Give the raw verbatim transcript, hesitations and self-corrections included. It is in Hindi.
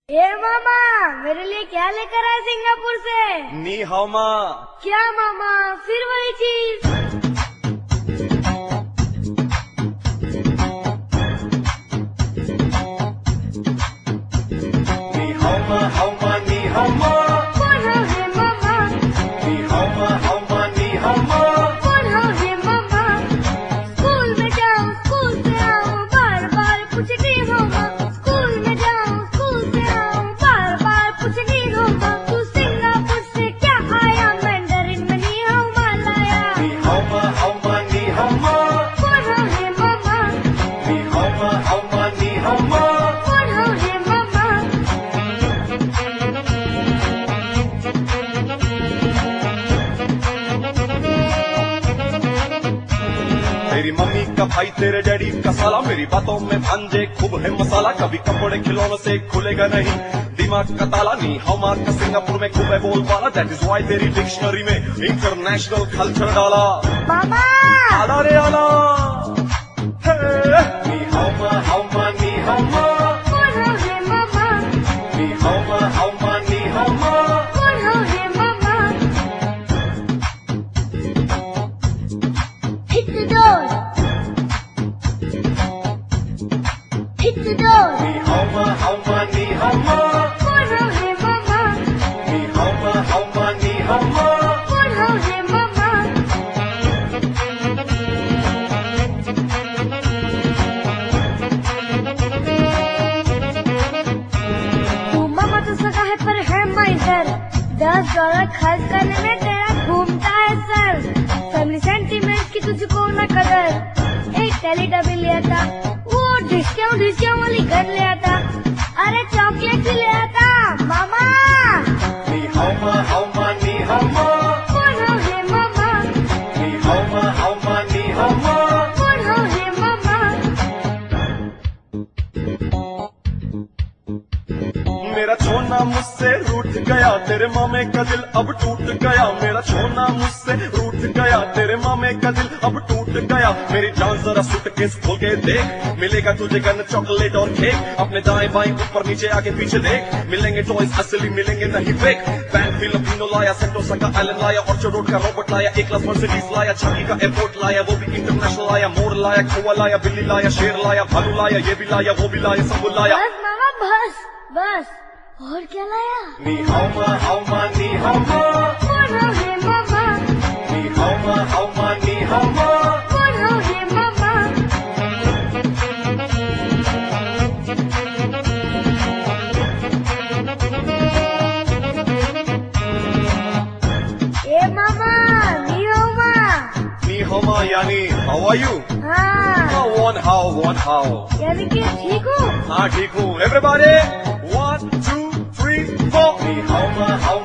ए मामा, मेरे लिए क्या लेकर आए सिंगापुर से? नी हाउ माँ। क्या मामा, फिर वही चीज? नी हाउ माँ, हाउ माँ, नी हाउ माँ। कौन हो हे मामा? नी हाउ माँ, हाउ माँ, नी हाउ माँ। कौन हो हे मामा? स्कूल में जाऊं, स्कूल से आऊं, बार बार पूछती हो माँ। स्कूल में जाऊं, स्कूल से आऊं, बार बार पूछती हो माँ। तू सिंगापुर से क्या आया? मैंडरिन में नी हाउ माँ लाया। नी हाउ माँ, हाउ माँ, नी हाउ माँ। कौन हो हे मामा? नी हाउ माँ, हाउ माँ, नी हाउ माँ। कौन हो हे मामा? तेरी मम्मी का भाई तेरे डैडी का साला, मेरी बातों में भांजे खूब है मसाला। कभी कपड़े खिलौनों से खुलेगा नहीं दिमाग का ताला। नी हाउ माँ का सिंगापुर में खूब है बोलबाला। दैट इज व्हाई तेरी डिक्शनरी में इंटरनेशनल कल्चर डाला। मामा, आला रे आला। हे। नी हाउ माँ, हाउ माँ, नी हाउ माँ। कौन हो हे मामा? नी हाउ माँ, हाउ माँ, नी हाउ माँ। कौन हो हे मामा? Hit the door. Hit the door. नी हाउ माँ, हाउ माँ, नी हाउ माँ। कौन हो हे मामा? नी हाउ माँ, हाउ माँ, नी हाउ माँ। कौन हो हे मामा? तू मामा तो सगा है पर है माइजर। दस डॉलर खर्च करने में तेरा घूमता है सर। फैमिली सेंटीमेंट की तुझको न कदर। एक टेलीटबी लिया था, वो डिस्काउंट डिस्काउंट वाली गन लिया था। अरे चॉकलेट भी लिया था मामा। नी हाउ माँ, हाउ माँ, नी हाउ माँ। कौन हो हे मामा? नी हाउ माँ, हाउ माँ, नी हाउ माँ। कौन हो हे मामा? मेरा छोना मुझसे रूठ गया, तेरे मामे का दिल अब टूट गया। मेरा छोना मुझसे रूठ गया, तेरे मामे का दिल अब टूट गया। मेरी जान जरा सूटकेस खोल के देख, मिलेगा तुझे गन चॉकलेट और केक। अपने दाएं बाएं ऊपर नीचे आगे पीछे देख, मिलेंगे टॉयज असली मिलेंगे नहीं फेक। बैंक फिलिपिनो लाया, सेंटोसा का आइलैंड लाया, ऑर्चर्ड रोड का रोबोट लाया, एक क्लास मर्सिडीज लाया, छाकी का एयरपोर्ट लाया, वो भी इंटरनेशनल लाया। मोर लाया, खोआ लाया, बिल्ली लाया, शेर लाया, भालू लाया, ये भी लाया, वो भी लाया, सब लाया। बस मामा बस बस, और क्या लाया? नी हाउ माँ, हाउ माँ, नी हाउ माँ। कौन हो हे मामा? नी हाउ माँ, हाउ माँ, नी हाउ माँ। कौन हो हे मामा? ए मामा, नी हो माँ। नी हाउ माँ यानी हाउ आर यू? हाँ, वन हाउ, वन हाउ। यानी कि ठीक हूँ। हाँ ठीक हूँ। Everybody one two three four. नी हाउ माँ, हाउ